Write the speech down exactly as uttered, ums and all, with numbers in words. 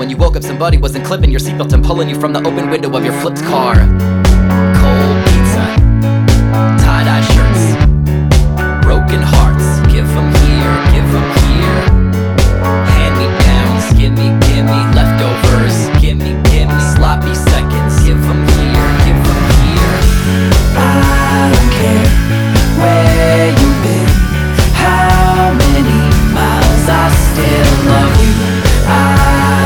when you woke up somebody wasn't clipping your seatbelt and pulling you from the open window of your flipped car. Cold pizza, tie-dye shirts, broken hearts, give them here, give them here. Hand-me-downs, gimme, gimme, leftovers.